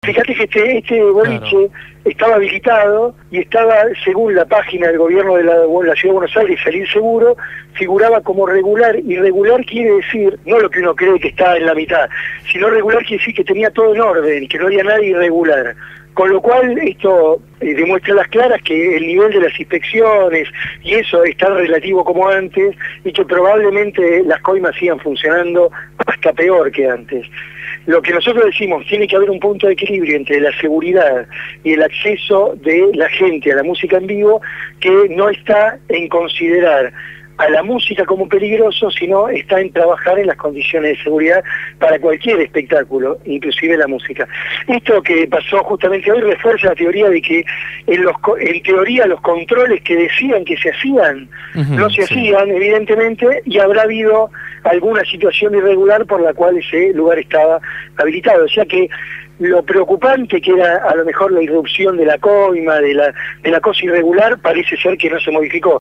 Fíjate que este boliche estaba habilitado y estaba, según la página del gobierno de la Ciudad de Buenos Aires, Salir Seguro, figuraba como regular, y regular quiere decir, no lo que uno cree que está en la mitad, sino regular quiere decir que tenía todo en orden, que no había nada irregular. Con lo cual esto demuestra a las claras que el nivel de las inspecciones y eso es tan relativo como antes, y que probablemente las coimas sigan funcionando hasta peor que antes. Lo que nosotros decimos, tiene que haber un punto de equilibrio entre la seguridad y el acceso de la gente a la música en vivo, que no está en considerar a la música como peligroso, sino está en trabajar en las condiciones de seguridad para cualquier espectáculo, inclusive la música. Esto que pasó justamente hoy refuerza la teoría de que en teoría los controles que decían que se hacían, no se hacían, evidentemente, y habrá habido alguna situación irregular por la cual ese lugar estaba habilitado. O sea que lo preocupante que era a lo mejor la irrupción de la coima, de la cosa irregular, parece ser que no se modificó.